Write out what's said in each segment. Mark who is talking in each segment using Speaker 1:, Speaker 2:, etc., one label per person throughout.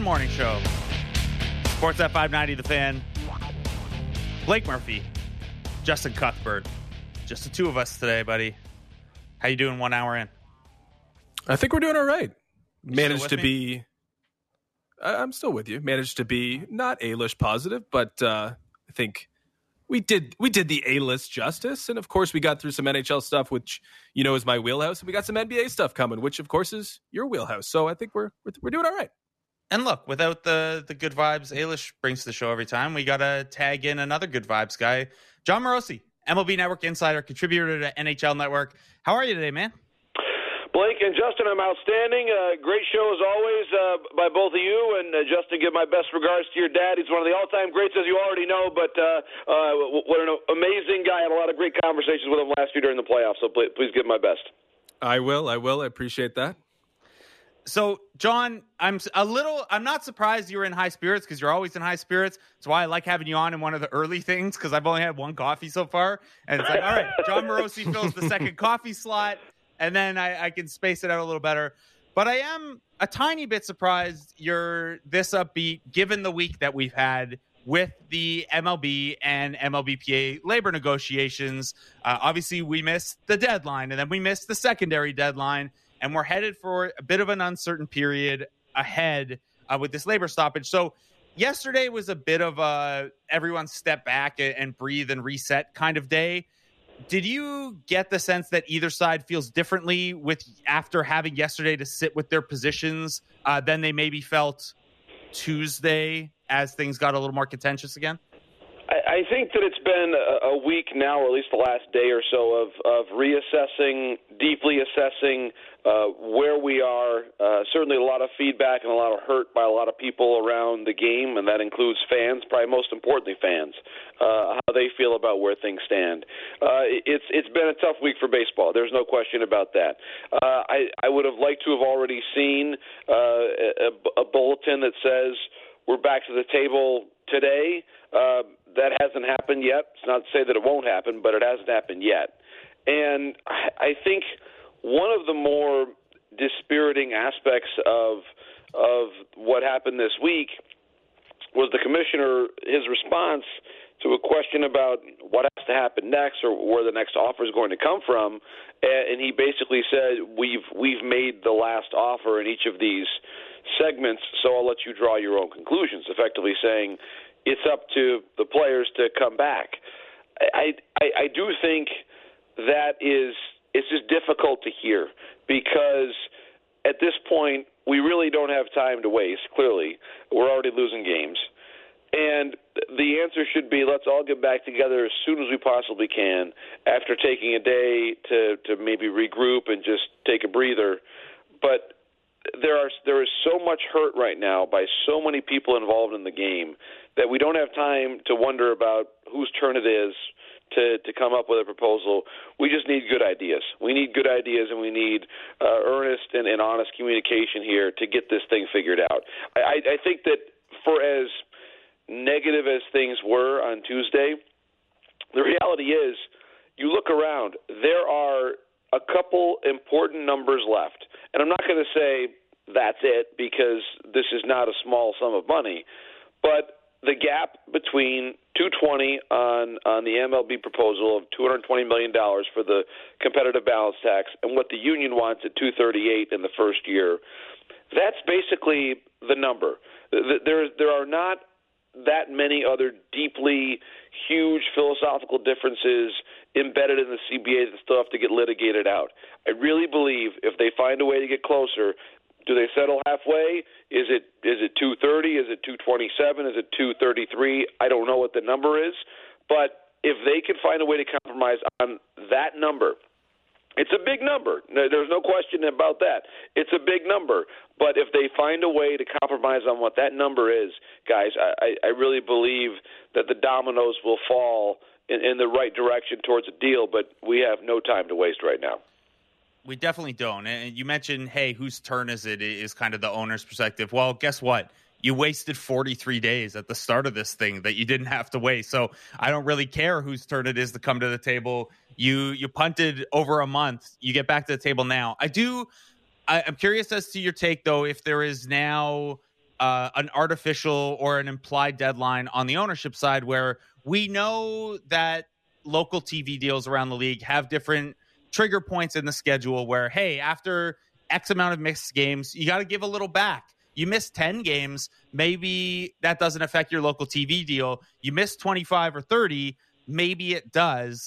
Speaker 1: Morning Show. Sportsnet 590, The Fan. Blake Murphy, Justin Cuthbert. Just the two of us today, buddy. How you doing 1 hour in?
Speaker 2: I think we're doing all right.
Speaker 1: Managed to be...
Speaker 2: I'm still with you. Managed to be not A-list positive, but I think we did the A-list justice. And, of course, we got through some NHL stuff, which, you know, is my wheelhouse. And we got some NBA stuff coming, which, of course, is your wheelhouse. So I think we're doing all right.
Speaker 1: And look, without the good vibes Ailish brings to the show every time, we got to tag in another good vibes guy, Jon Morosi, MLB Network insider, contributor to NHL Network. How are you today, man?
Speaker 3: Blake and Justin, I'm outstanding. Great show as always by both of you. And Justin, give my best regards to your dad. He's one of the all-time greats, as you already know. But what an amazing guy. I had a lot of great conversations with him last year during the playoffs. So please give my best.
Speaker 2: I will. I appreciate that.
Speaker 1: So, John, I'm not surprised you were in high spirits because you're always in high spirits. That's why I like having you on in one of the early things because I've only had one coffee so far. And it's like, all right, Jon Morosi fills the second coffee slot, and then I can space it out a little better. But I am a tiny bit surprised you're this upbeat given the week that we've had with the MLB and MLBPA labor negotiations. Obviously, we missed the deadline, and then we missed the secondary deadline. And we're headed for a bit of an uncertain period ahead with this labor stoppage. So yesterday was a bit of a everyone step back and breathe and reset kind of day. Did you get the sense that either side feels differently with after having yesterday to sit with their positions than they maybe felt Tuesday as things got a little more contentious again?
Speaker 3: I think that it's been a week now, or at least the last day or so, of reassessing, deeply assessing where we are. Certainly a lot of feedback and a lot of hurt by a lot of people around the game, and that includes fans, probably most importantly fans, how they feel about where things stand. It's been a tough week for baseball. There's no question about that. I would have liked to have already seen a bulletin that says we're back to the table today. That hasn't happened yet. It's not to say that it won't happen, but it hasn't happened yet. And I think one of the more dispiriting aspects of what happened this week was the commissioner, his response to a question about what has to happen next or where the next offer is going to come from. And he basically said, we've made the last offer in each of these segments, so I'll let you draw your own conclusions, effectively saying it's up to the players to come back. I do think that it's just difficult to hear because at this point we really don't have time to waste, clearly. We're already losing games. And the answer should be let's all get back together as soon as we possibly can after taking a day to maybe regroup and just take a breather. But there is so much hurt right now by so many people involved in the game that we don't have time to wonder about whose turn it is to come up with a proposal. We just need good ideas. We need good ideas, and we need earnest and honest communication here to get this thing figured out. I think that for as negative as things were on Tuesday, the reality is you look around, there are a couple important numbers left. And I'm not going to say that's it because this is not a small sum of money, but the gap between $220 on the MLB proposal of $220 million for the competitive balance tax and what the union wants at $238 in the first year, that's basically the number. There are not that many other deeply huge philosophical differences embedded in the CBA that still have to get litigated out. I really believe if they find a way to get closer, do they settle halfway? Is it 230? Is it 227? Is it 233? I don't know what the number is, but if they can find a way to compromise on that number, it's a big number. There's no question about that. It's a big number. But if they find a way to compromise on what that number is, guys, I really believe that the dominoes will fall in the right direction towards a deal, but we have no time to waste right now.
Speaker 1: We definitely don't. And you mentioned, hey, whose turn is it, is kind of the owner's perspective. Well, guess what? You wasted 43 days at the start of this thing that you didn't have to waste. So I don't really care whose turn it is to come to the table. You punted over a month. You get back to the table now. I'm curious as to your take, though, if there is now an artificial or an implied deadline on the ownership side, where we know that local TV deals around the league have different trigger points in the schedule where, hey, after X amount of missed games, you got to give a little back. You missed 10 games, maybe that doesn't affect your local TV deal. You missed 25 or 30, maybe it does.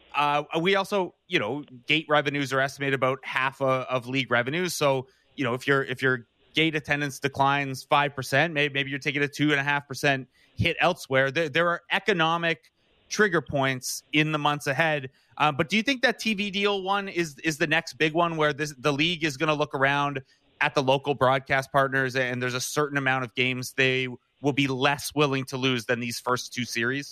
Speaker 1: We also, gate revenues are estimated about half of league revenues. So, if your gate attendance declines 5%, maybe you're taking a 2.5% hit elsewhere. There are economic trigger points in the months ahead. But do you think that TV deal one is the next big one where the league is going to look around at the local broadcast partners and there's a certain amount of games they will be less willing to lose than these first two series?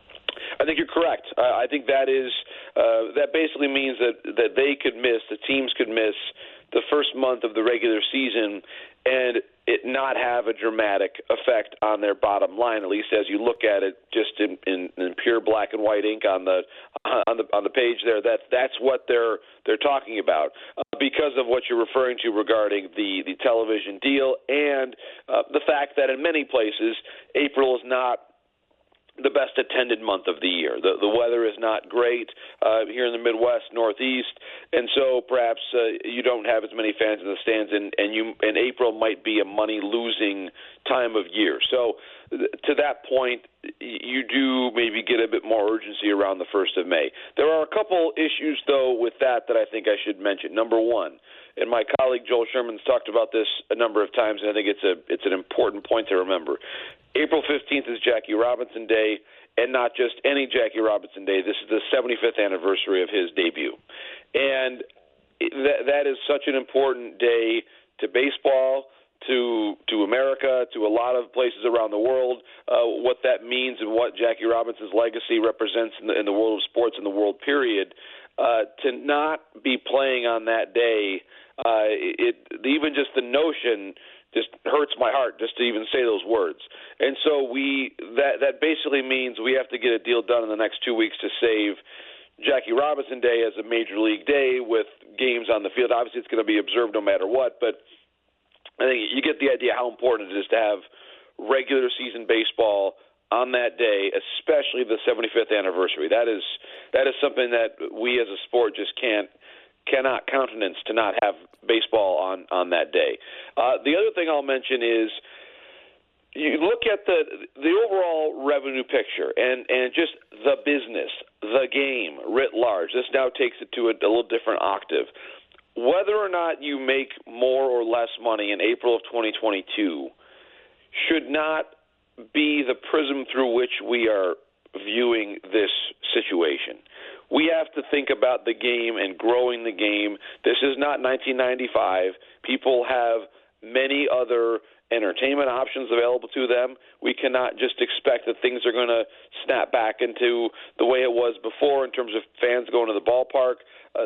Speaker 3: I think you're correct. I think that basically means that they could miss, the teams could miss the first month of the regular season and it not have a dramatic effect on their bottom line, at least as you look at it just in pure black and white ink on the page there. That's what they're talking about because of what you're referring to regarding the television deal and the fact that in many places April is not the best attended month of the year. The weather is not great here in the Midwest, Northeast, and so perhaps you don't have as many fans in the stands, and April might be a money-losing time of year. So to that point, you do maybe get a bit more urgency around the 1st of May. There are a couple issues, though, with that I think I should mention. Number one, and my colleague Joel Sherman's talked about this a number of times, and I think it's an important point to remember. April 15th is Jackie Robinson Day, and not just any Jackie Robinson Day. This is the 75th anniversary of his debut. And that is such an important day to baseball, to America, to a lot of places around the world, what that means and what Jackie Robinson's legacy represents in the world of sports and the world period. To not be playing on that day, even just the notion just hurts my heart just to even say those words. And so that basically means we have to get a deal done in the next 2 weeks to save Jackie Robinson Day as a major league day with games on the field. Obviously, it's going to be observed no matter what, but I think you get the idea how important it is to have regular season baseball on that day, especially the 75th anniversary. That is something that we as a sport just cannot countenance to not have baseball on that day. The other thing I'll mention is you look at the overall revenue picture and just the business, the game writ large. This now takes it to a little different octave. Whether or not you make more or less money in April of 2022 should not be the prism through which we are viewing this situation. We have to think about the game and growing the game. This is not 1995. People have many other entertainment options available to them. We cannot just expect that things are going to snap back into the way it was before in terms of fans going to the ballpark.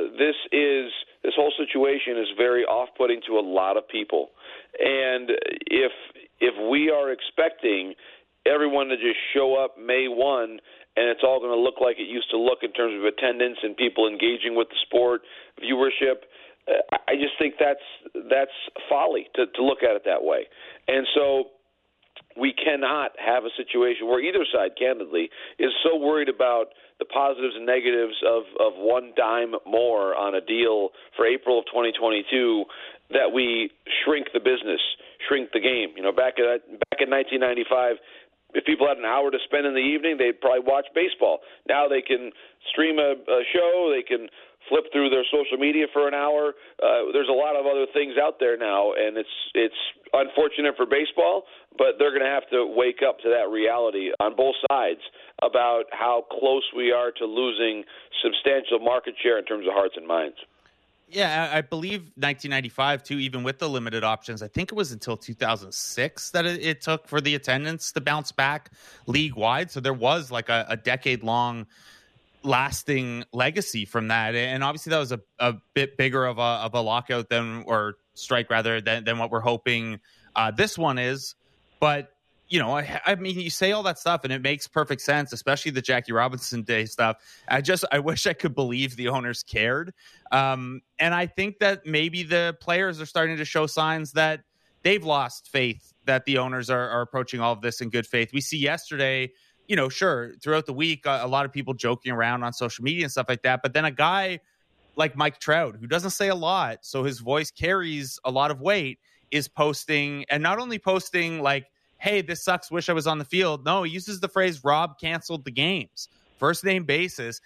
Speaker 3: This whole situation is very off-putting to a lot of people. And if we are expecting everyone to just show up May 1 and it's all going to look like it used to look in terms of attendance and people engaging with the sport, viewership, I just think that's folly to look at it that way. And so we cannot have a situation where either side, candidly, is so worried about the positives and negatives of one dime more on a deal for April of 2022 that we shrink the business, shrink the game. Back in 1995, if people had an hour to spend in the evening, they'd probably watch baseball. Now they can stream a show, they can flip through their social media for an hour. There's a lot of other things out there now, and it's unfortunate for baseball, but they're going to have to wake up to that reality on both sides about how close we are to losing substantial market share in terms of hearts and minds.
Speaker 1: Yeah, I believe 1995, too, even with the limited options, I think it was until 2006 that it took for the attendance to bounce back league-wide. So there was like a decade-long lasting legacy from that. And obviously that was a bit bigger of a lockout or strike rather than what we're hoping this one is. But, I mean, you say all that stuff and it makes perfect sense, especially the Jackie Robinson Day stuff. I wish I could believe the owners cared. And I think that maybe the players are starting to show signs that they've lost faith that the owners are approaching all of this in good faith. We see yesterday, sure, throughout the week, a lot of people joking around on social media and stuff like that. But then a guy like Mike Trout, who doesn't say a lot, so his voice carries a lot of weight, is posting, and not only posting like, hey, this sucks, wish I was on the field. No, he uses the phrase, Rob canceled the games, first name basis.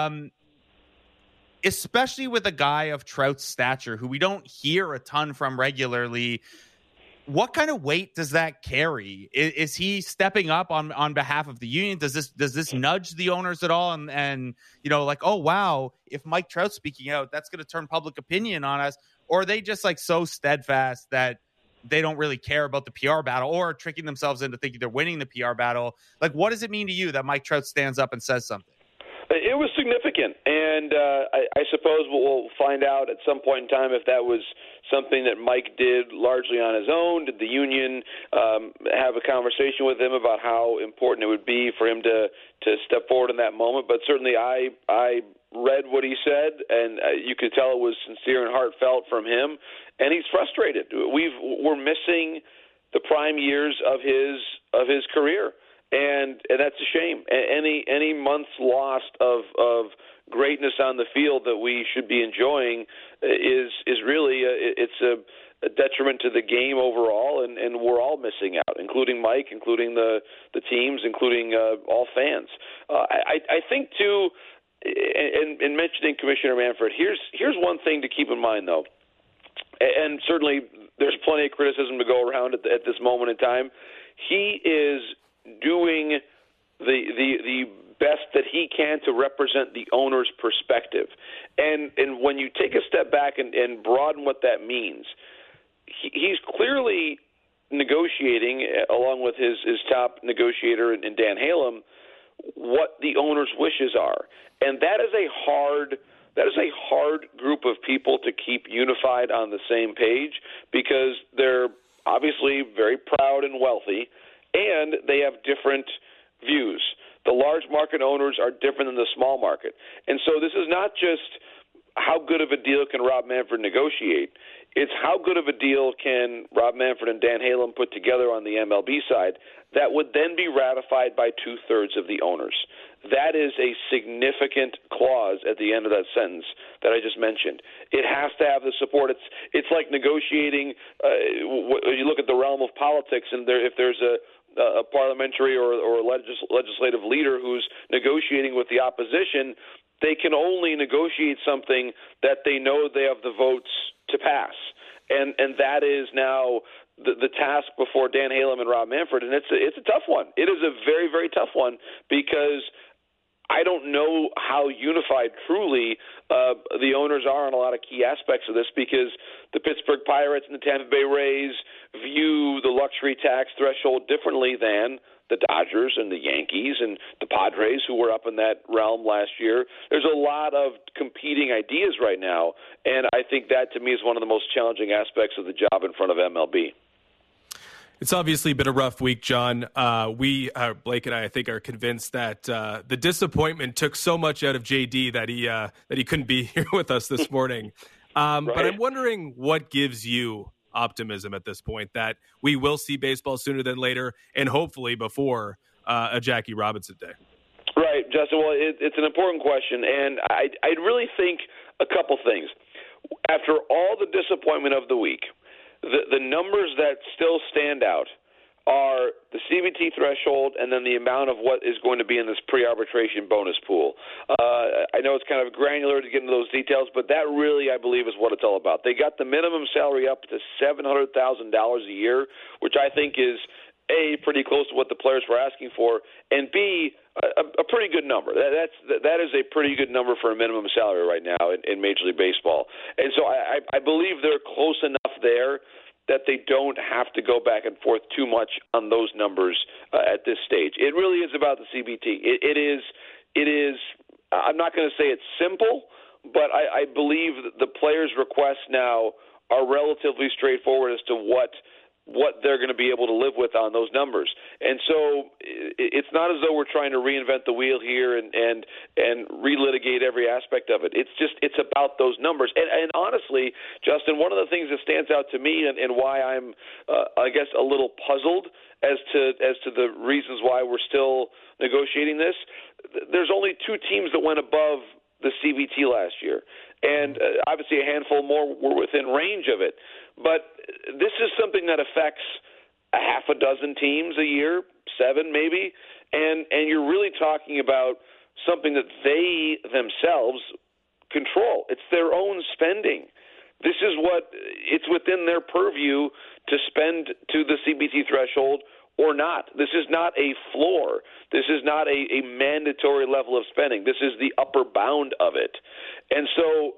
Speaker 1: Especially with a guy of Trout's stature, who we don't hear a ton from regularly. What kind of weight does that carry? Is he stepping up on behalf of the union? Does this nudge the owners at all? And like, oh wow, if Mike Trout's speaking out, that's going to turn public opinion on us. Or are they just like so steadfast that they don't really care about the PR battle, or tricking themselves into thinking they're winning the PR battle? Like, what does it mean to you that Mike Trout stands up and says something?
Speaker 3: It was significant, and I suppose we'll find out at some point in time if that was something that Mike did largely on his own. Did the union have a conversation with him about how important it would be for him to step forward in that moment? But certainly I read what he said, and you could tell it was sincere and heartfelt from him, and he's frustrated. We're missing the prime years of his career. And that's a shame. Any months lost of greatness on the field that we should be enjoying is really it's a detriment to the game overall, and we're all missing out, including Mike, including the teams, including all fans. I think too, in mentioning Commissioner Manfred, here's one thing to keep in mind though, and certainly there's plenty of criticism to go around at this moment in time. He is doing the best that he can to represent the owner's perspective. And when you take a step back and broaden what that means, he's clearly negotiating, along with his top negotiator in Dan Halem, what the owner's wishes are. And that is a hard group of people to keep unified on the same page, because they're obviously very proud and wealthy, and they have different views. The large market owners are different than the small market. And so this is not just how good of a deal can Rob Manfred negotiate. It's how good of a deal can Rob Manfred and Dan Halem put together on the MLB side that would then be ratified by 2/3 of the owners. That is a significant clause at the end of that sentence that I just mentioned. It has to have the support. It's like negotiating. You look at the realm of politics, and if there's a parliamentary or legislative leader who's negotiating with the opposition, they can only negotiate something that they know they have the votes to pass. And that is now the task before Dan Halem and Rob Manfred, and it's a tough one. It is a very, very tough one, because I don't know how unified truly the owners are on a lot of key aspects of this, because the Pittsburgh Pirates and the Tampa Bay Rays view the luxury tax threshold differently than the Dodgers and the Yankees and the Padres, who were up in that realm last year. There's a lot of competing ideas right now, and I think that, to me, is one of the most challenging aspects of the job in front of MLB.
Speaker 2: It's obviously been a rough week, John. Blake and I think, are convinced that the disappointment took so much out of JD that he couldn't be here with us this morning. Right. But I'm wondering what gives you optimism at this point that we will see baseball sooner than later, and hopefully before a Jackie Robinson Day.
Speaker 3: Right, Justin. Well, it's an important question, and I really think a couple things. After all the disappointment of the week, the numbers that still stand out are the CBT threshold and then the amount of what is going to be in this pre-arbitration bonus pool. I know it's kind of granular to get into those details, but that really, I believe, is what it's all about. They got the minimum salary up to $700,000 a year, which I think is, A, pretty close to what the players were asking for, and B, a pretty good number. That is a pretty good number for a minimum salary right now in Major League Baseball. And so I believe they're close enough there that they don't have to go back and forth too much on those numbers at this stage. It really is about the CBT. It is. I'm not going to say it's simple, but I believe that the players' requests now are relatively straightforward as to what they're going to be able to live with on those numbers. And so it's not as though we're trying to reinvent the wheel here and relitigate every aspect of it. It's about those numbers. And honestly, Justin, one of the things that stands out to me and why I'm, I guess, a little puzzled as to the reasons why we're still negotiating this, there's only 2 teams that went above the CBT last year. And obviously a handful more were within range of it. But this is something that affects a half a dozen teams a year, 7 maybe, and you're really talking about something that they themselves control. It's their own spending. This is it's within their purview to spend to the CBT threshold or not. This is not a floor. This is not a mandatory level of spending. This is the upper bound of it. And so,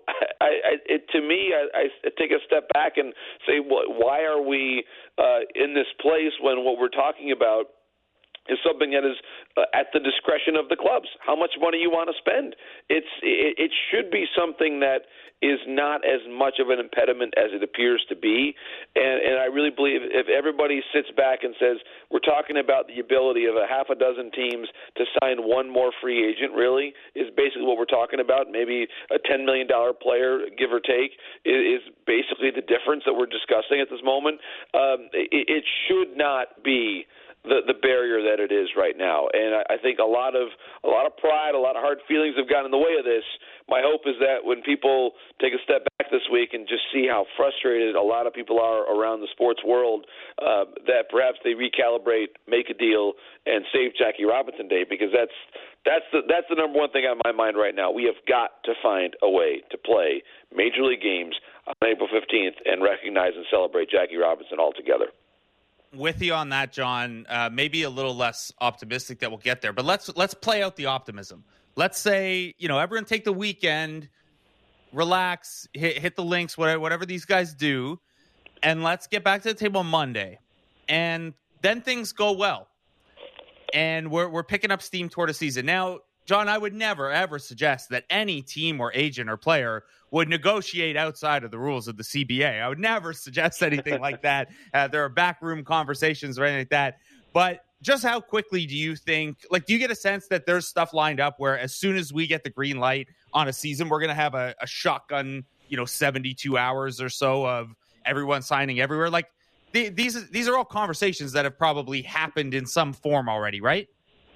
Speaker 3: to me, I take a step back and say, why are we in this place when what we're talking about is something that is at the discretion of the clubs? How much money you want to spend? It should be something that is not as much of an impediment as it appears to be. And I really believe if everybody sits back and says, we're talking about the ability of a half a dozen teams to sign one more free agent, really, is basically what we're talking about. Maybe a $10 million player, give or take, is basically the difference that we're discussing at this moment. It should not be the barrier that it is right now. And I think a lot of pride, a lot of hard feelings have gotten in the way of this. My hope is that when people take a step back this week and just see how frustrated a lot of people are around the sports world, that perhaps they recalibrate, make a deal, and save Jackie Robinson Day, because that's the number one thing on my mind right now. We have got to find a way to play Major League games on April 15th and recognize and celebrate Jackie Robinson altogether.
Speaker 1: With you on that, John. Maybe a little less optimistic that we'll get there, but let's play out the optimism. Let's say, everyone take the weekend, relax, hit the links, whatever these guys do, and let's get back to the table on Monday. And then things go well, and we're picking up steam toward a season. Now, John, I would never, ever suggest that any team or agent or player would negotiate outside of the rules of the CBA. I would never suggest anything like that. There are backroom conversations or anything like that. But just how quickly do you think, do you get a sense that there's stuff lined up where as soon as we get the green light on a season, we're going to have a shotgun, 72 hours or so of everyone signing everywhere? These are all conversations that have probably happened in some form already, right?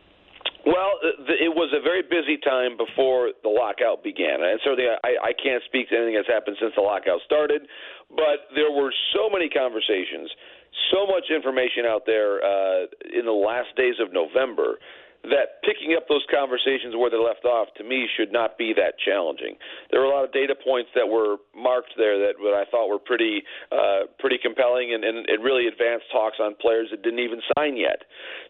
Speaker 3: Well, it was a very busy time before the lockout began. And certainly I can't speak to anything that's happened since the lockout started, but there were so many conversations, so much information out there in the last days of November that picking up those conversations where they left off, to me, should not be that challenging. There were a lot of data points that were marked there that I thought were pretty compelling and really advanced talks on players that didn't even sign yet.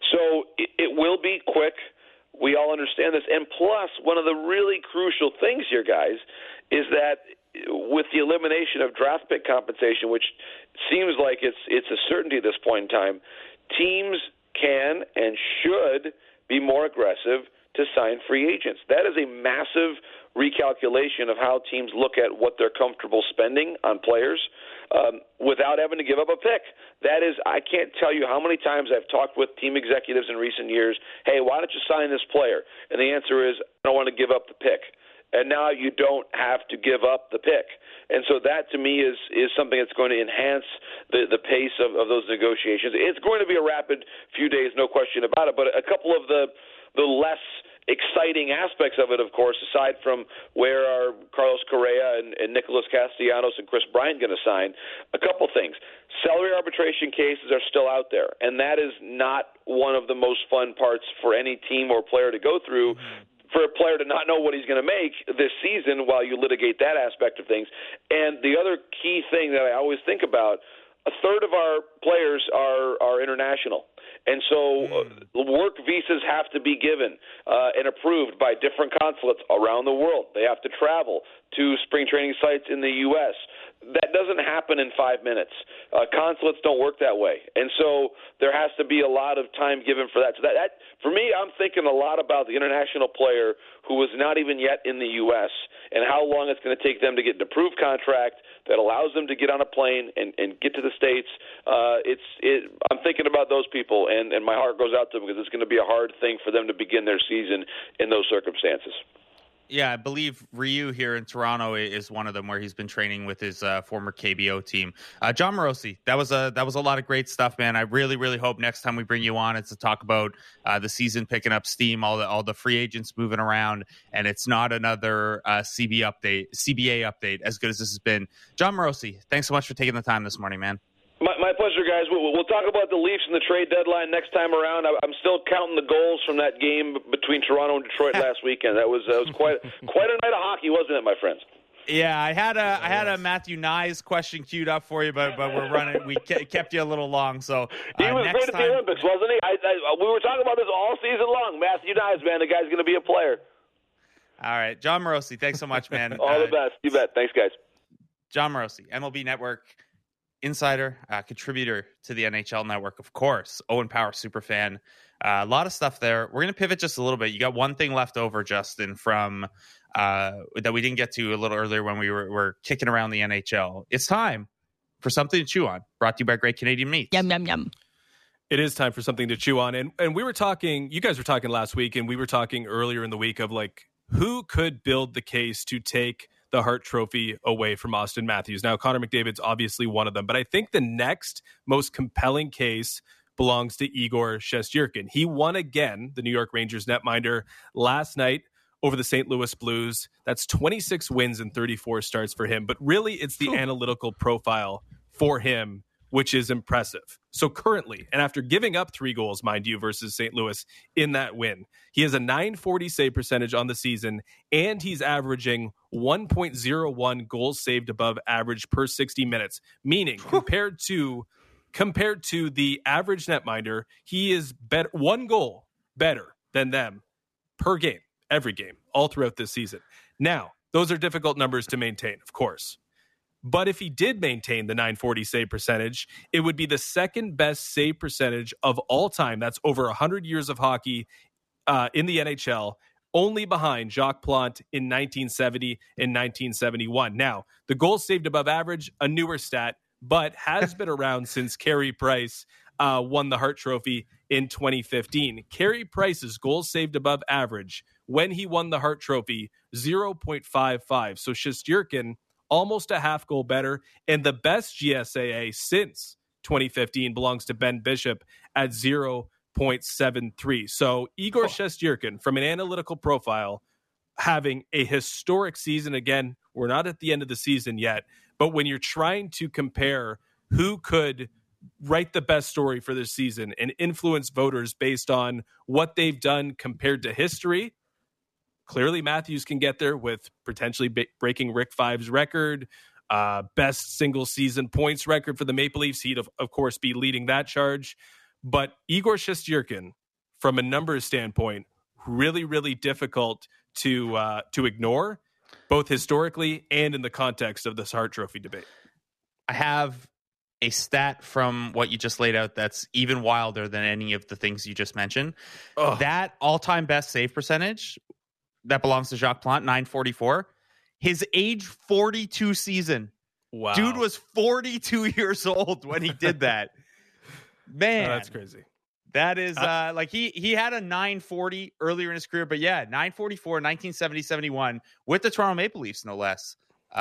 Speaker 3: So it will be quick. We all understand this. And plus, one of the really crucial things here, guys, is that with the elimination of draft pick compensation, which seems like it's a certainty at this point in time, teams can and should be more aggressive to sign free agents. That is a massive recalculation of how teams look at what they're comfortable spending on players without having to give up a pick. That is, I can't tell you how many times I've talked with team executives in recent years, hey, why don't you sign this player? And the answer is, I don't want to give up the pick. And now you don't have to give up the pick. And so that, to me, is something that's going to enhance the pace of those negotiations. It's going to be a rapid few days, no question about it. But a couple of the less exciting aspects of it, of course, aside from where are Carlos Correa and Nicholas Castellanos and Chris Bryant going to sign, a couple things. Salary arbitration cases are still out there, and that is not one of the most fun parts for any team or player to go through. For a player to not know what he's going to make this season while you litigate that aspect of things. And the other key thing that I always think about, a third of our players are international. And so work visas have to be given and approved by different consulates around the world. They have to travel to spring training sites in the U.S. That doesn't happen in 5 minutes. Consulates don't work that way. And so there has to be a lot of time given for that. So that for me, I'm thinking a lot about the international player who is not even yet in the U.S. and how long it's going to take them to get an approved contract that allows them to get on a plane and get to the States. I'm thinking about those people. and my heart goes out to them because it's going to be a hard thing for them to begin their season in those circumstances.
Speaker 1: Yeah, I believe Ryu here in Toronto is one of them where he's been training with his former KBO team. Jon Morosi, that was a lot of great stuff, man. I really, really hope next time we bring you on, it's to talk about the season picking up steam, all the free agents moving around, and it's not another CBA update as good as this has been. Jon Morosi, thanks so much for taking the time this morning, man.
Speaker 3: My pleasure, guys. We'll talk about the Leafs and the trade deadline next time around. I'm still counting the goals from that game between Toronto and Detroit last weekend. That was quite a night of hockey, wasn't it, my friends?
Speaker 1: Yeah, I had a Matthew Nyes question queued up for you, but we're running. We kept you a little long, so
Speaker 3: he was great at the Olympics, wasn't he? We were talking about this all season long. Matthew Nyes, man, the guy's going to be a player.
Speaker 1: All right, Jon Morosi, thanks so much, man.
Speaker 3: All the best. You bet. Thanks, guys.
Speaker 1: Jon Morosi, MLB Network insider, contributor to the NHL Network, of course. Owen Power superfan. A lot of stuff there. We're going to pivot just a little bit. You got one thing left over, Justin, from that we didn't get to a little earlier when we were kicking around the NHL. It's time for something to chew on. Brought to you by Great Canadian Meats.
Speaker 4: Yum, yum, yum.
Speaker 2: It is time for something to chew on. And we were talking, you guys were talking last week, and we were talking earlier in the week of like, who could build the case to take the Hart Trophy away from Austin Matthews. Now, Connor McDavid's obviously one of them, but I think the next most compelling case belongs to Igor Shesterkin. He won again, the New York Rangers netminder, last night over the St. Louis Blues. That's 26 wins and 34 starts for him, but really it's the analytical profile for him, which is impressive. So currently, and after giving up 3 goals, mind you, versus St. Louis in that win, he has a .940 save percentage on the season, and he's averaging 1.01 goals saved above average per 60 minutes, meaning compared to the average netminder, he is better, 1 goal better than them per game, every game, all throughout this season. Now, those are difficult numbers to maintain, of course. But if he did maintain the .940 save percentage, it would be the second best save percentage of all time. That's over 100 years of hockey in the NHL, only behind Jacques Plante in 1970 and 1971. Now, the goals saved above average, a newer stat, but has been around since Carey Price won the Hart Trophy in 2015. Carey Price's goals saved above average when he won the Hart Trophy, 0.55. So Shesterkin, almost a half goal better, and the best GSAA since 2015 belongs to Ben Bishop at 0.73. So Igor Shesterkin, from an analytical profile, having a historic season. Again, we're not at the end of the season yet, but when you're trying to compare who could write the best story for this season and influence voters based on what they've done compared to history, clearly Matthews can get there with potentially breaking Rick Five's record, best single season points record for the Maple Leafs. He'd, of course, be leading that charge. But Igor Shesterkin, from a numbers standpoint, really, really difficult to ignore, both historically and in the context of this Hart Trophy debate.
Speaker 1: I have a stat from what you just laid out that's even wilder than any of the things you just mentioned. That all-time best save percentage that belongs to Jacques Plante, .944. His age 42 season.
Speaker 2: Wow.
Speaker 1: Dude was 42 years old when he did that. Man.
Speaker 2: That's crazy.
Speaker 1: That is like he had a .940 earlier in his career, but yeah, .944, 1970-71 with the Toronto Maple Leafs, no less.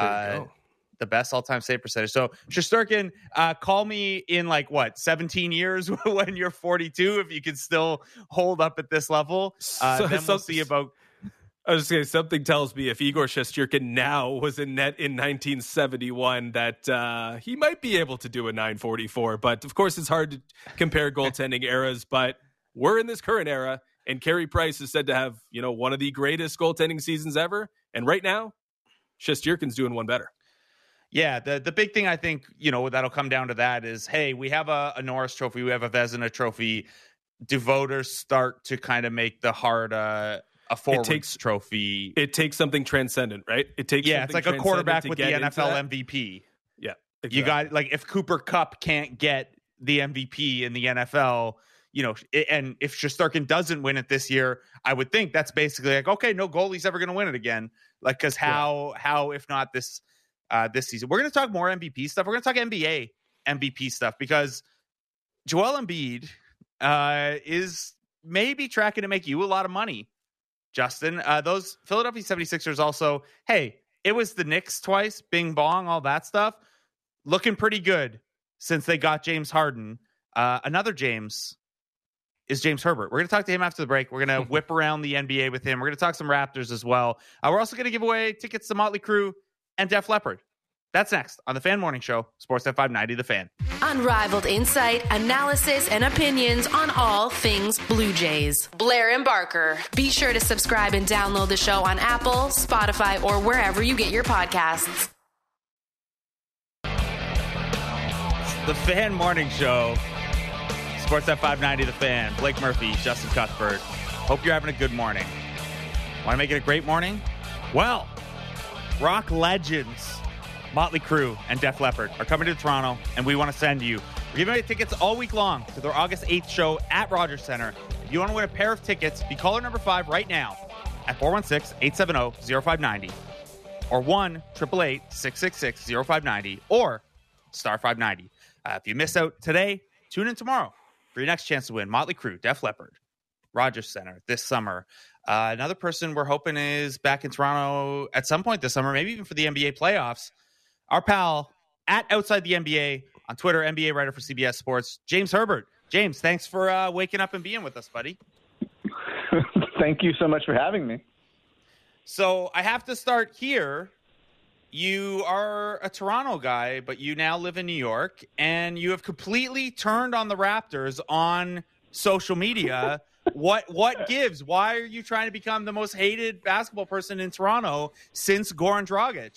Speaker 1: The best all-time save percentage. So Shesterkin, call me in 17 years when you're 42, if you can still hold up at this level. Then we'll see about.
Speaker 2: I was just going to say, something tells me if Igor Shesterkin now was in net in 1971 that he might be able to do a .944. But, of course, it's hard to compare goaltending eras. But we're in this current era, and Carey Price is said to have, one of the greatest goaltending seasons ever. And right now, Shesterkin's doing one better.
Speaker 1: Yeah, the big thing I think, that'll come down to that is, hey, we have a Norris Trophy, we have a Vezina Trophy. Do voters start to kind of make the Hart a forwards trophy?
Speaker 2: It takes something transcendent, right?
Speaker 1: It's like a quarterback with the NFL MVP.
Speaker 2: Yeah, exactly.
Speaker 1: You got if Cooper Kupp can't get the MVP in the NFL, and if Shesterkin doesn't win it this year, I would think that's basically like, okay, no goalie's ever going to win it again. Like, because how if not this season? We're going to talk more MVP stuff. We're going to talk NBA MVP stuff because Joel Embiid is maybe tracking to make you a lot of money, Justin. Those Philadelphia 76ers also, hey, it was the Knicks twice, bing bong, all that stuff. Looking pretty good since they got James Harden. Another James is James Herbert. We're going to talk to him after the break. We're going to whip around the NBA with him. We're going to talk some Raptors as well. We're also going to give away tickets to Motley Crue and Def Leppard. That's next on the Fan Morning Show, Sportsnet 590 The Fan.
Speaker 4: Unrivaled insight, analysis, and opinions on all things Blue Jays. Blair and Barker. Be sure to subscribe and download the show on Apple, Spotify, or wherever you get your podcasts.
Speaker 1: The Fan Morning Show, Sportsnet 590 The Fan. Blake Murphy, Justin Cuthbert. Hope you're having a good morning. Want to make it a great morning? Well, rock legends Motley Crue and Def Leppard are coming to Toronto, and we want to send you. We're giving away tickets all week long to their August 8th show at Rogers Centre. If you want to win a pair of tickets, be caller number 5 right now at 416-870-0590 or 1-888-666-0590 or star 590. If you miss out today, tune in tomorrow for your next chance to win Motley Crue, Def Leppard, Rogers Centre this summer. Another person we're hoping is back in Toronto at some point this summer, maybe even for the NBA playoffs. Our pal at Outside the NBA on Twitter, NBA writer for CBS Sports, James Herbert. James, thanks for waking up and being with us, buddy.
Speaker 5: Thank you so much for having me.
Speaker 1: So I have to start here. You are a Toronto guy, but you now live in New York, and you have completely turned on the Raptors on social media. What gives? Why are you trying to become the most hated basketball person in Toronto since Goran Dragic?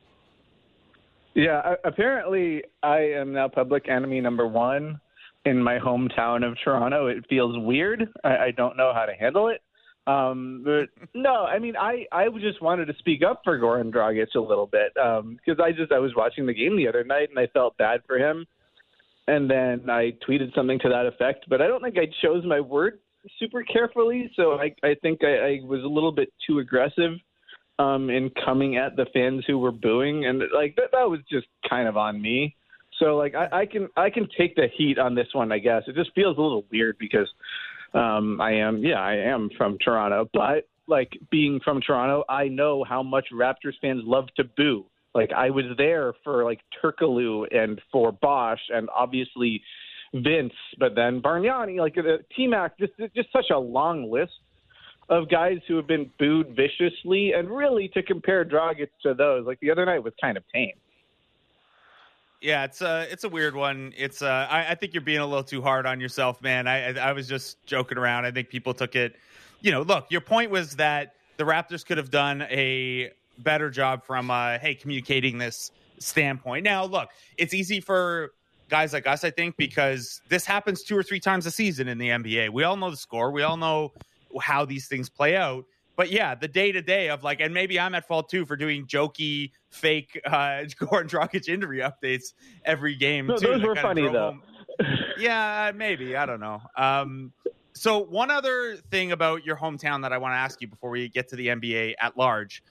Speaker 5: Yeah, apparently I am now public enemy number one in my hometown of Toronto. It feels weird. I don't know how to handle it. But no, I mean, I just wanted to speak up for Goran Dragic a little bit because I was watching the game the other night and I felt bad for him. And then I tweeted something to that effect, but I don't think I chose my words super carefully. So I think I was a little bit too aggressive in coming at the fans who were booing, and like that was just kind of on me. So like I can take the heat on this one, I guess. It just feels a little weird because I am from Toronto, but like being from Toronto, I know how much Raptors fans love to boo. Like I was there for like Turkoglu and for Bosch and obviously Vince, but then Bargnani, like T-Mac, just such a long list of guys who have been booed viciously, and really to compare Dragic to those, like the other night was kind of tame.
Speaker 1: Yeah, it's a weird one. It's I think you're being a little too hard on yourself, man. I was just joking around. I think people took it. Look, your point was that the Raptors could have done a better job from communicating this standpoint. Now, look, it's easy for guys like us, I think, because this happens 2 or 3 times a season in the NBA. We all know the score. We all know how these things play out. But yeah, the day-to-day of like, and maybe I'm at fault too for doing jokey, fake Goran Dragic injury updates every game.
Speaker 5: No,
Speaker 1: too.
Speaker 5: those were funny though.
Speaker 1: Yeah, maybe. I don't know. So one other thing about your hometown that I want to ask you before we get to the NBA at large.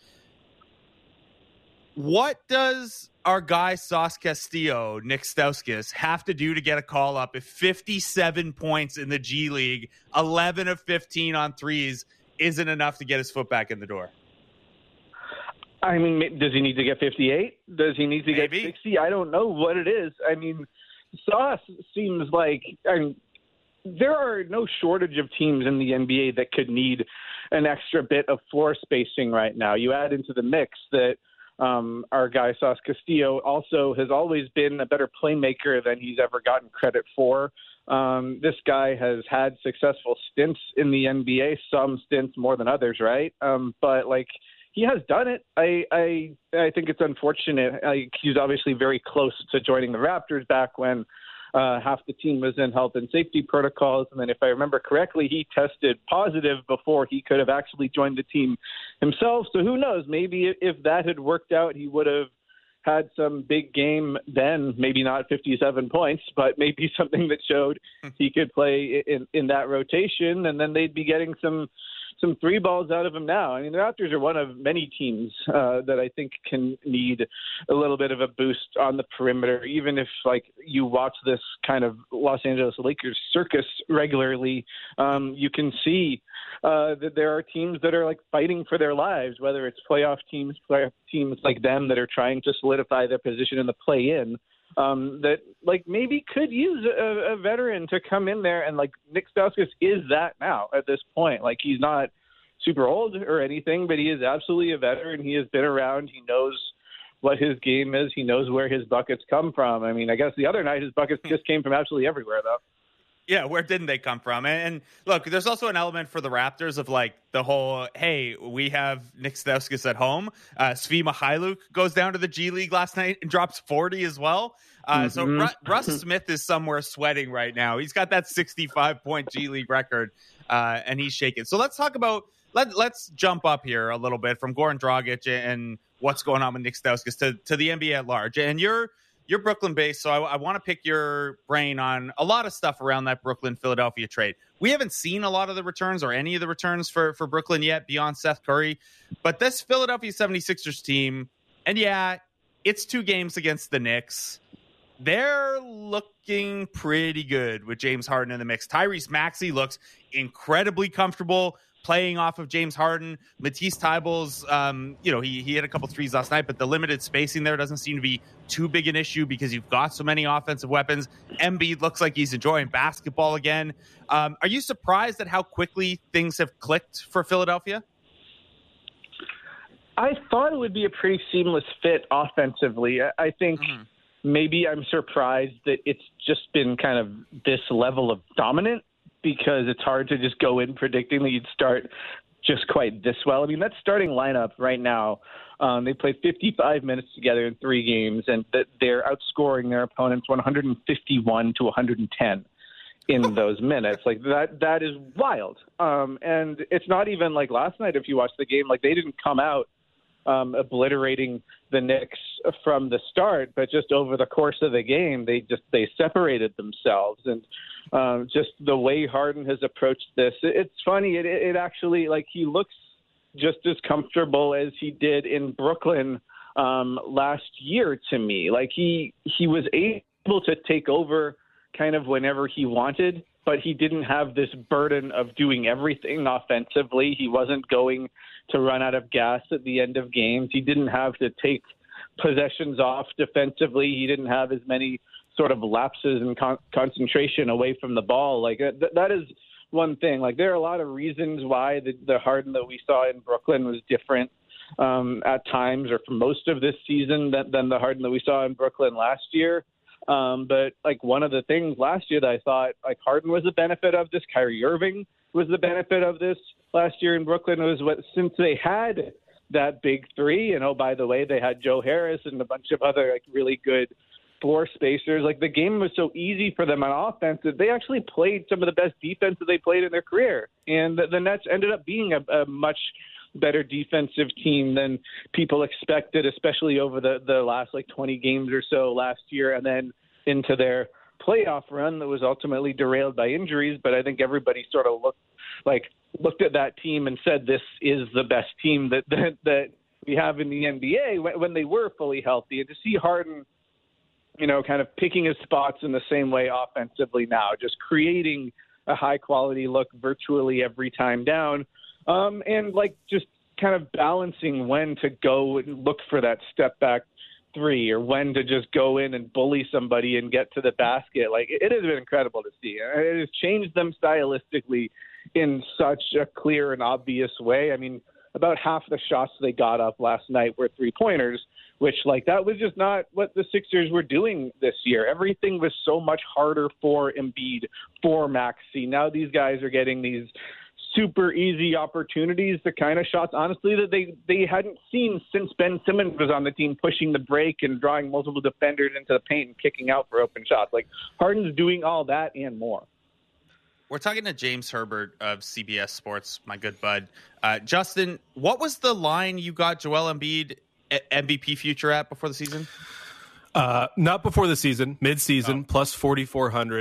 Speaker 1: What does our guy Sauce Castillo, Nick Stauskas, have to do to get a call up if 57 points in the G League, 11 of 15 on threes isn't enough to get his foot back in the door?
Speaker 5: I mean, does he need to get 58? Does he need to get 60? I don't know what it is. I mean, Sauce seems like there are no shortage of teams in the NBA that could need an extra bit of floor spacing right now. You add into the mix that our guy Sauce Castillo also has always been a better playmaker than he's ever gotten credit for. This guy has had successful stints in the NBA, some stints more than others, right? But like he has done it. I think it's unfortunate. He's obviously very close to joining the Raptors back when half the team was in health and safety protocols. And then if I remember correctly, he tested positive before he could have actually joined the team himself. So who knows? Maybe if that had worked out, he would have had some big game then, maybe not 57 points, but maybe something that showed he could play in that rotation. And then they'd be getting some some three balls out of him now. I mean, the Raptors are one of many teams that I think can need a little bit of a boost on the perimeter, even if, like, you watch this kind of Los Angeles Lakers circus regularly. You can see that there are teams that are, like, fighting for their lives, whether it's playoff teams like them that are trying to solidify their position in the play-in. That, like, maybe could use a veteran to come in there, and, like, Nick Stauskas is that now at this point. Like, he's not super old or anything, but he is absolutely a veteran. He has been around. He knows what his game is. He knows where his buckets come from. I mean, I guess the other night his buckets just came from absolutely everywhere, though.
Speaker 1: Yeah, where didn't they come from? And look, there's also an element for the Raptors of, like, the whole, hey, we have Nick Stauskas at home. Svi Mikhailuk goes down to the G League last night and drops 40 as well. So Russ Smith is somewhere sweating right now. He's got that 65-point G League record, and he's shaking. So let's talk about let's jump up here a little bit from Goran Dragic and what's going on with Nick Stauskas to the NBA at large. And you're Brooklyn-based, so I want to pick your brain on a lot of stuff around that Brooklyn-Philadelphia trade. We haven't seen a lot of the returns or any of the returns for Brooklyn yet beyond Seth Curry. But this Philadelphia 76ers team, and yeah, it's 2 games against the Knicks. They're looking pretty good with James Harden in the mix. Tyrese Maxey looks incredibly comfortable playing off of James Harden. Matisse Thybulle's, he hit a couple threes last night, but the limited spacing there doesn't seem to be too big an issue because you've got so many offensive weapons. Embiid looks like he's enjoying basketball again. Are you surprised at how quickly things have clicked for Philadelphia?
Speaker 5: I thought it would be a pretty seamless fit offensively. I think maybe I'm surprised that it's just been kind of this level of dominant, because it's hard to just go in predicting that you'd start just quite this well. I mean, that starting lineup right now, they played 55 minutes together in 3 games, and they're outscoring their opponents 151 to 110 in those minutes. Like, that is wild. And it's not even like last night, if you watch the game, like, they didn't come out obliterating the Knicks from the start, but just over the course of the game, they separated themselves. And just the way Harden has approached this, it's funny. It actually, like, he looks just as comfortable as he did in Brooklyn last year to me. Like, he was able to take over kind of whenever he wanted, but he didn't have this burden of doing everything offensively. He wasn't going to run out of gas at the end of games. He didn't have to take possessions off defensively. He didn't have as many sort of lapses in concentration away from the ball. Like, that is one thing. Like, there are a lot of reasons why the Harden that we saw in Brooklyn was different at times, or for most of this season, than the Harden that we saw in Brooklyn last year. But, like, one of the things last year that I thought, like, Harden was the benefit of this, Kyrie Irving was the benefit of this last year in Brooklyn, was since they had that big 3, and, oh, by the way, they had Joe Harris and a bunch of other, like, really good floor spacers. Like, the game was so easy for them on offense that they actually played some of the best defense that they played in their career. And the Nets ended up being a much better defensive team than people expected, especially over the last, like, 20 games or so last year, and then into their playoff run that was ultimately derailed by injuries. But I think everybody sort of looked at that team and said, this is the best team that we have in the NBA when they were fully healthy. And to see Harden, kind of picking his spots in the same way offensively now, just creating a high-quality look virtually every time down, and, like, just kind of balancing when to go and look for that step-back 3 or when to just go in and bully somebody and get to the basket. Like, it has been incredible to see. It has changed them stylistically in such a clear and obvious way. I mean, about half the shots they got up last night were 3-pointers, which, like, that was just not what the Sixers were doing this year. Everything was so much harder for Embiid, for Maxey. Now these guys are getting these super easy opportunities, the kind of shots, honestly, that they hadn't seen since Ben Simmons was on the team, pushing the break and drawing multiple defenders into the paint and kicking out for open shots. Like, Harden's doing all that and more.
Speaker 1: We're talking to James Herbert of CBS Sports, my good bud. Justin, what was the line you got Joel Embiid MVP future at before the season?
Speaker 2: Not before the season, mid-season, plus 4,400.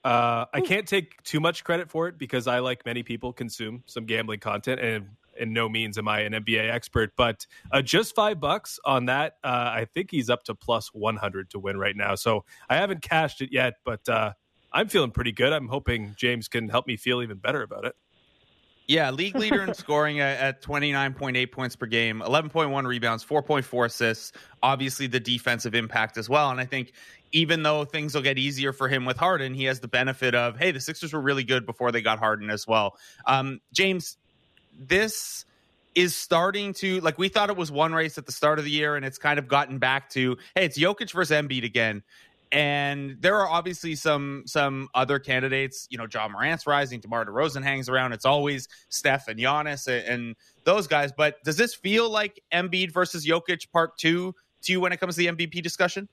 Speaker 2: I can't take too much credit for it because I, like many people, consume some gambling content, and in no means am I an NBA expert. But just $5 on that, I think he's up to plus 100 to win right now. So I haven't cashed it yet, but I'm feeling pretty good. I'm hoping James can help me feel even better about it.
Speaker 1: Yeah, league leader in scoring at 29.8 points per game, 11.1 rebounds, 4.4 assists. Obviously, the defensive impact as well. And I think even though things will get easier for him with Harden, he has the benefit of, hey, the Sixers were really good before they got Harden as well. James, this is starting to, like, we thought it was one race at the start of the year, and it's kind of gotten back to, hey, it's Jokic versus Embiid again. And there are obviously some other candidates. You know, John Morant's rising, DeMar DeRozan hangs around. It's always Steph and Giannis and those guys. But does this feel like Embiid versus Jokic part 2 to you when it comes to the MVP discussion?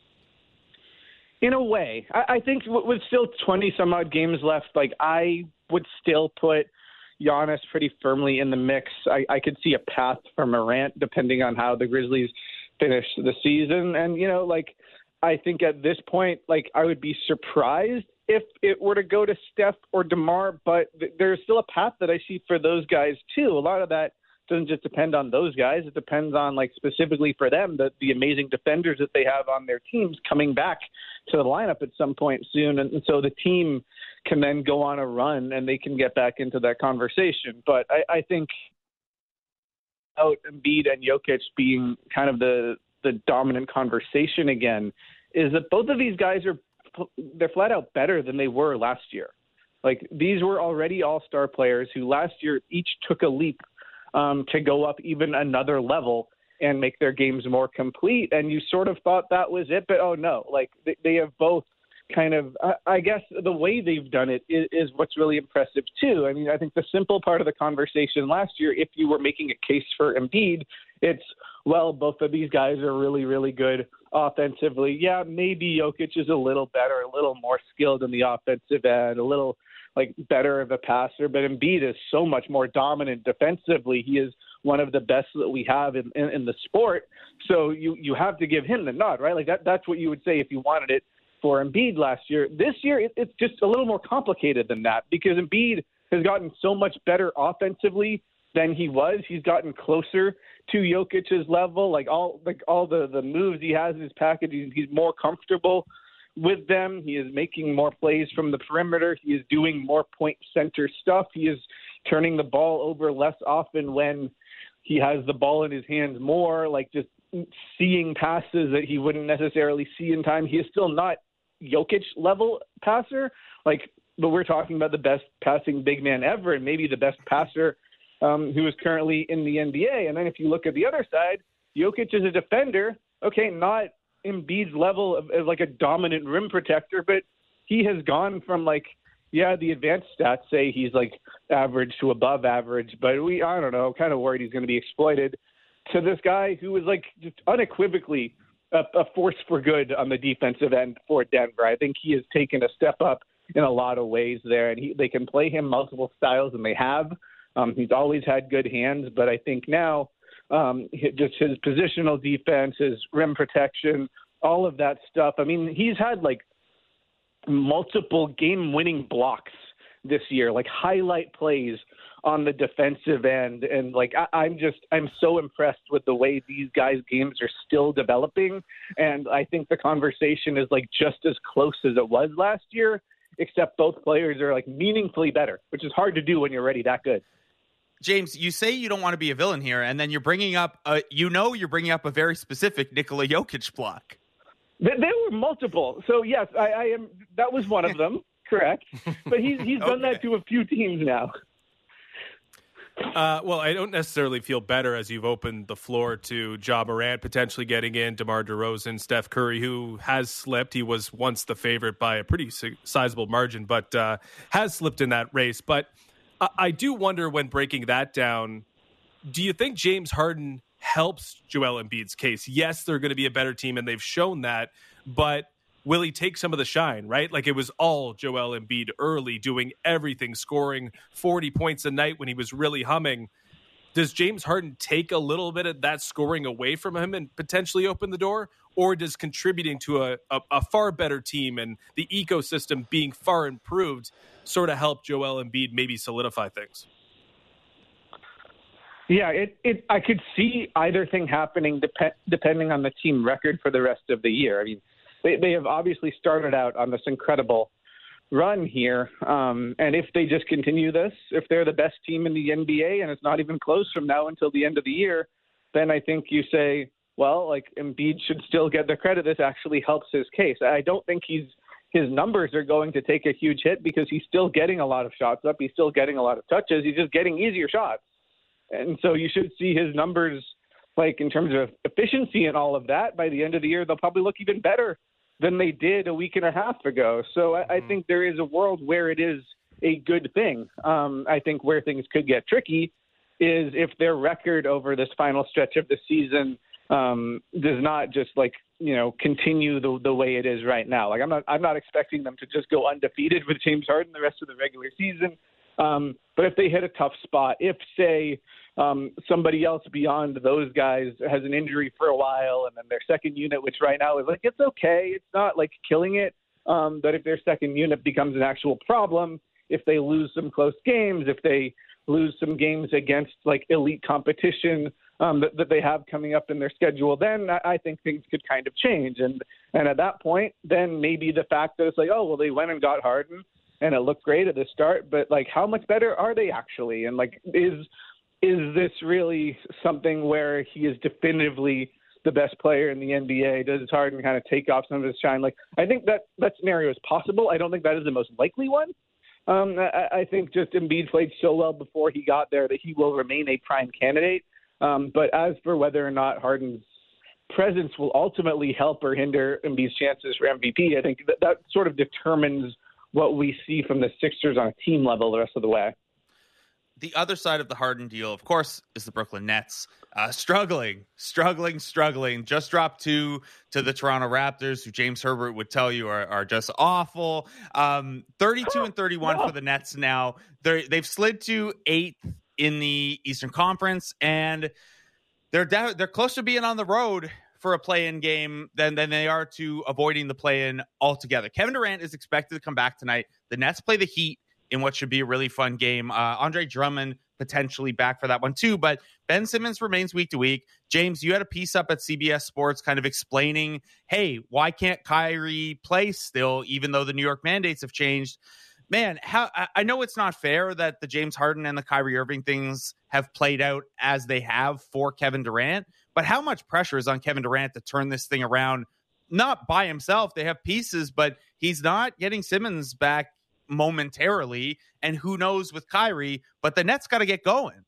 Speaker 5: In a way. I think with still 20-some-odd games left, like, I would still put Giannis pretty firmly in the mix. I could see a path for Morant depending on how the Grizzlies finish the season. And, you know, like, I think at this point, like, I would be surprised if it were to go to Steph or DeMar, but there's still a path that I see for those guys too. A lot of that doesn't just depend on those guys. It depends on, like, specifically for them, the amazing defenders that they have on their teams coming back to the lineup at some point soon. And so the team can then go on a run and they can get back into that conversation. But I think out Embiid and Jokic being kind of the dominant conversation again is that both of these guys they're flat out better than they were last year. Like, these were already all-star players who last year each took a leap to go up even another level and make their games more complete. And you sort of thought that was it, but oh no, like they have both kind of, I guess the way they've done it is what's really impressive too. I mean, I think the simple part of the conversation last year, if you were making a case for Embiid, it's, well, both of these guys are really, really good offensively. Yeah, maybe Jokic is a little better, a little more skilled in the offensive end, a little like better of a passer, but Embiid is so much more dominant defensively. He is one of the best that we have in the sport. So you have to give him the nod, right? Like that's what you would say if you wanted it for Embiid last year. This year, it's just a little more complicated than that because Embiid has gotten so much better offensively than he was. He's gotten closer to Jokic's level. Like all the moves he has in his package, he's more comfortable with them. He is making more plays from the perimeter. He is doing more point center stuff. He is turning the ball over less often when he has the ball in his hands more, like just seeing passes that he wouldn't necessarily see in time. He is still not Jokic level passer, but we're talking about the best passing big man ever and maybe the best passer who is currently in the NBA. And then if you look at the other side, Jokic is a defender. Okay, not Embiid's level of like a dominant rim protector, but he has gone from the advanced stats say he's like average to above average, but I don't know, kind of worried he's going to be exploited, to this guy who is like just unequivocally a force for good on the defensive end for Denver. I think he has taken a step up in a lot of ways there, and they can play him multiple styles, and they have. He's always had good hands, but I think now just his positional defense, his rim protection, all of that stuff. I mean, he's had like multiple game-winning blocks this year, like highlight plays on the defensive end. And like, I'm so impressed with the way these guys' games are still developing. And I think the conversation is like just as close as it was last year, except both players are like meaningfully better, which is hard to do when you're already that good.
Speaker 1: James, you say you don't want to be a villain here, and then you're bringing up, you're bringing up a very specific Nikola Jokic block.
Speaker 5: There were multiple. So yes, I am. That was one of them, correct? But he's done that to a few teams now.
Speaker 2: Well, I don't necessarily feel better as you've opened the floor to Ja Morant potentially getting in, DeMar DeRozan, Steph Curry, who has slipped. He was once the favorite by a pretty sizable margin, but has slipped in that race. But I do wonder, when breaking that down, do you think James Harden helps Joel Embiid's case? Yes, they're going to be a better team, and they've shown that, but will he take some of the shine, right? Like, it was all Joel Embiid early, doing everything, scoring 40 points a night when he was really humming. does James Harden take a little bit of that scoring away from him and potentially open the door? Or does contributing to a far better team and the ecosystem being far improved sort of help Joel Embiid maybe solidify things?
Speaker 5: Yeah, I could see either thing happening depending on the team record for the rest of the year. I mean, they have obviously started out on this incredible run here. And if they just continue this, if they're the best team in the NBA and it's not even close from now until the end of the year, then I think you say, well, like Embiid should still get the credit. This actually helps his case. I don't think his numbers are going to take a huge hit because he's still getting a lot of shots up. He's still getting a lot of touches. He's just getting easier shots. And so you should see his numbers, like in terms of efficiency and all of that, by the end of the year, they'll probably look even better than they did a week and a half ago. So I think there is a world where it is a good thing. I think where things could get tricky is if their record over this final stretch of the season does not just continue the way it is right now. Like I'm not expecting them to just go undefeated with James Harden the rest of the regular season. But if they hit a tough spot, if say somebody else beyond those guys has an injury for a while and then their second unit, which right now is like, it's okay. It's not like killing it. But if their second unit becomes an actual problem, if they lose some close games, if they lose some games against like elite competition that they have coming up in their schedule, then I think things could kind of change. And at that point, then maybe the fact that it's like, oh, well, they went and got Harden and it looked great at the start, but like how much better are they actually? And like, is this really something where he is definitively the best player in the NBA? Does Harden kind of take off some of his shine? Like, I think that scenario is possible. I don't think that is the most likely one. I think just Embiid played so well before he got there that he will remain a prime candidate. But as for whether or not Harden's presence will ultimately help or hinder Embiid's chances for MVP, I think that sort of determines what we see from the Sixers on a team level the rest of the way.
Speaker 1: The other side of the Harden deal, of course, is the Brooklyn Nets. Struggling. Just dropped 2 to the Toronto Raptors, who James Herbert would tell you are just awful. 32-31 for the Nets now. They've slid to 8th in the Eastern Conference, and they're close to being on the road for a play-in game than they are to avoiding the play-in altogether. Kevin Durant is expected to come back tonight. The Nets play the Heat in what should be a really fun game. Andre Drummond potentially back for that one too, but Ben Simmons remains week to week. James, you had a piece up at CBS Sports kind of explaining, hey, why can't Kyrie play still, even though the New York mandates have changed? Man, I know it's not fair that the James Harden and the Kyrie Irving things have played out as they have for Kevin Durant, but how much pressure is on Kevin Durant to turn this thing around? Not by himself. They have pieces, but he's not getting Simmons back momentarily, and who knows with Kyrie, but the Nets got to get going.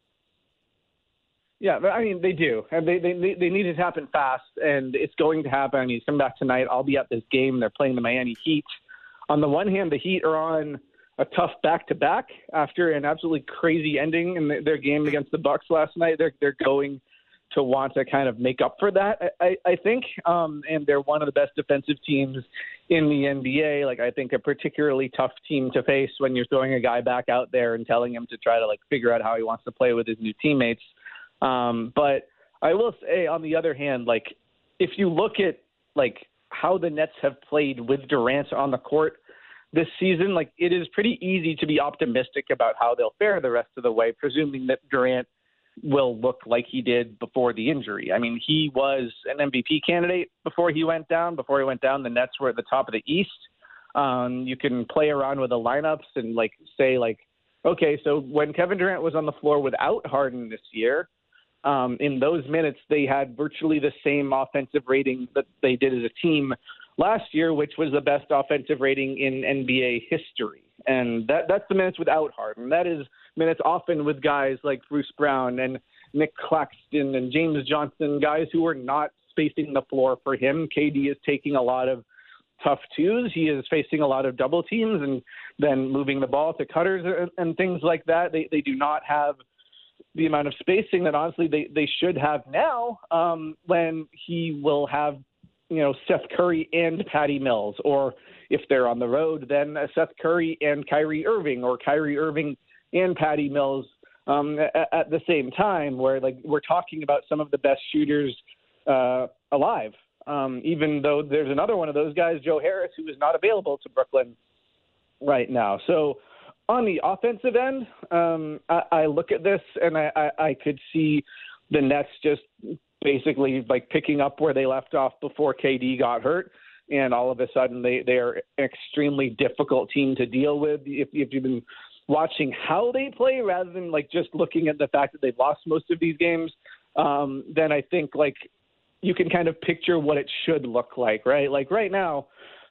Speaker 5: Yeah, I mean, they do. And they need it to happen fast, and it's going to happen. He's coming back tonight. I'll be at this game. They're playing the Miami Heat. On the one hand, the Heat are on a tough back-to-back after an absolutely crazy ending in their game against the Bucks last night. They're going to want to kind of make up for that, I think. And they're one of the best defensive teams in the NBA. Like, I think a particularly tough team to face when you're throwing a guy back out there and telling him to try to like figure out how he wants to play with his new teammates. But I will say, on the other hand, like if you look at like how the Nets have played with Durant on the court this season, like it is pretty easy to be optimistic about how they'll fare the rest of the way, presuming that Durant will look like he did before the injury. I mean, he was an MVP candidate before he went down. Before he went down, the Nets were at the top of the East. You can play around with the lineups and like say like, okay, so when Kevin Durant was on the floor without Harden this year, in those minutes, they had virtually the same offensive rating that they did as a team last year, which was the best offensive rating in NBA history. And that's the minutes without Harden. That is minutes often with guys like Bruce Brown and Nick Claxton and James Johnson, guys who are not spacing the floor for him. KD is taking a lot of tough twos. He is facing a lot of double teams and then moving the ball to cutters and things like that. They do not have the amount of spacing that honestly they should have now when he will have, Seth Curry and Patty Mills, or if they're on the road, then Seth Curry and Kyrie Irving, or Kyrie Irving and Patty Mills at the same time, where like we're talking about some of the best shooters alive. Even though there's another one of those guys, Joe Harris, who is not available to Brooklyn right now. So on the offensive end, I look at this and I could see the Nets just basically like picking up where they left off before KD got hurt. And all of a sudden they are an extremely difficult team to deal with. If you've been watching how they play rather than like just looking at the fact that they've lost most of these games, then I think like you can kind of picture what it should look like, right? Like right now,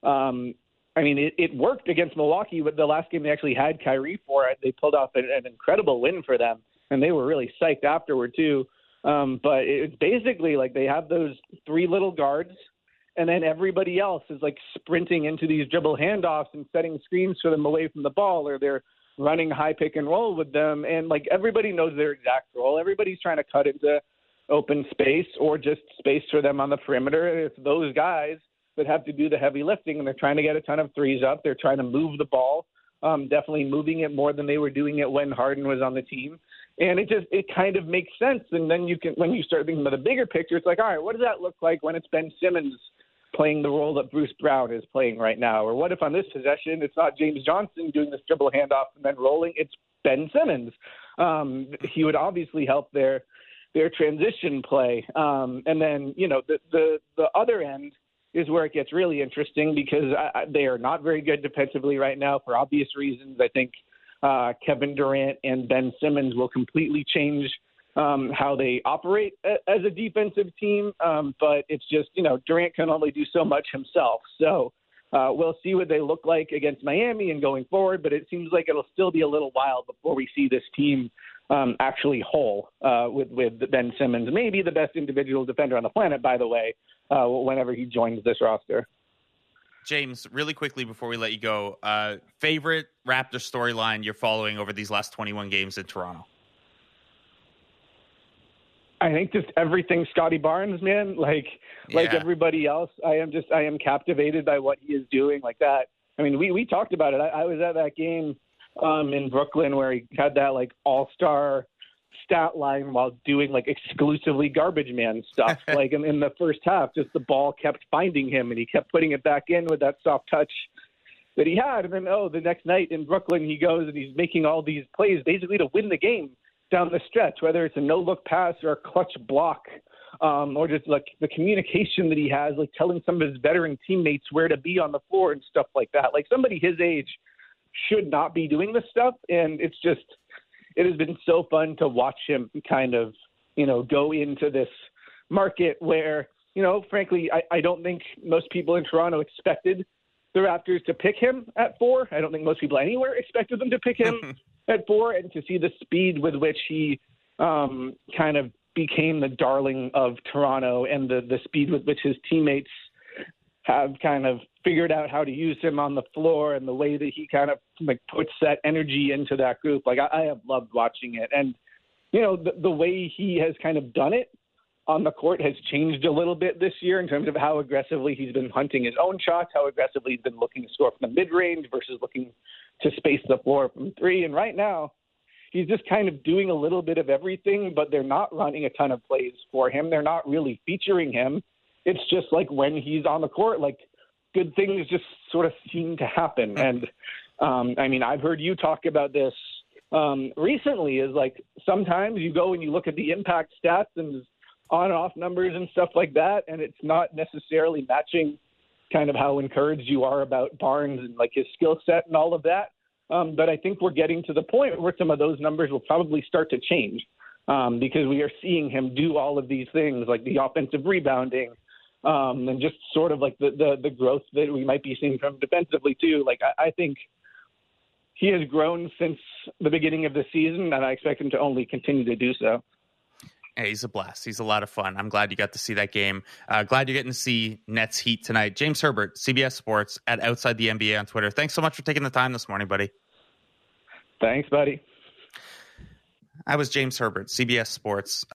Speaker 5: I mean, it worked against Milwaukee, but the last game they actually had Kyrie for it. They pulled off an incredible win for them, and they were really psyched afterward too. But it's basically like they have those three little guards, and then everybody else is like sprinting into these dribble handoffs and setting screens for them away from the ball, or they're running high pick and roll with them. And like everybody knows their exact role. Everybody's trying to cut into open space or just space for them on the perimeter. It's those guys that have to do the heavy lifting, and they're trying to get a ton of threes up. They're trying to move the ball, definitely moving it more than they were doing it when Harden was on the team. And it kind of makes sense. And then when you start thinking about the bigger picture, it's like, all right, what does that look like when it's Ben Simmons playing the role that Bruce Brown is playing right now? Or what if on this possession, it's not James Johnson doing this dribble handoff and then rolling, it's Ben Simmons. He would obviously help their transition play. And then, the other end is where it gets really interesting because they are not very good defensively right now for obvious reasons. I think Kevin Durant and Ben Simmons will completely change how they operate as a defensive team. But it's just, Durant can only do so much himself. So we'll see what they look like against Miami and going forward. But it seems like it'll still be a little while before we see this team actually whole with Ben Simmons, maybe the best individual defender on the planet, by the way, whenever he joins this roster.
Speaker 1: James, really quickly before we let you go, favorite Raptor storyline you're following over these last 21 games in Toronto?
Speaker 5: I think just everything Scotty Barnes, man, like everybody else, I am captivated by what he is doing like that. I mean, we talked about it. I was at that game in Brooklyn where he had that like all-star stat line while doing like exclusively garbage man stuff. Like in the first half, just the ball kept finding him and he kept putting it back in with that soft touch that he had. And then, the next night in Brooklyn, he goes and he's making all these plays basically to win the game down the stretch, whether it's a no-look pass or a clutch block, or just like the communication that he has, like telling some of his veteran teammates where to be on the floor and stuff like that. Like somebody his age should not be doing this stuff. And it has been so fun to watch him kind of, go into this market where, frankly, I don't think most people in Toronto expected the Raptors to pick him at 4. I don't think most people anywhere expected them to pick him at 4, and to see the speed with which he kind of became the darling of Toronto and the speed with which his teammates have kind of figured out how to use him on the floor and the way that he kind of like puts that energy into that group. Like I have loved watching it. And, the way he has kind of done it on the court has changed a little bit this year in terms of how aggressively he's been hunting his own shots, how aggressively he's been looking to score from the mid-range versus looking to space the floor from 3. And right now, he's just kind of doing a little bit of everything, but they're not running a ton of plays for him. They're not really featuring him. It's just like when he's on the court, like good things just sort of seem to happen. And I mean, I've heard you talk about this recently, is like sometimes you go and you look at the impact stats and on and off numbers and stuff like that, and it's not necessarily matching kind of how encouraged you are about Barnes and like his skill set and all of that. But I think we're getting to the point where some of those numbers will probably start to change because we are seeing him do all of these things like the offensive rebounding and just sort of like the growth that we might be seeing from defensively too. Like I think he has grown since the beginning of the season, and I expect him to only continue to do so.
Speaker 1: Hey, he's a blast. He's a lot of fun. I'm glad you got to see that game. Glad you're getting to see Nets Heat tonight. James Herbert, CBS Sports at Outside the NBA on Twitter. Thanks so much for taking the time this morning, buddy.
Speaker 5: Thanks, buddy.
Speaker 1: I was James Herbert, CBS Sports.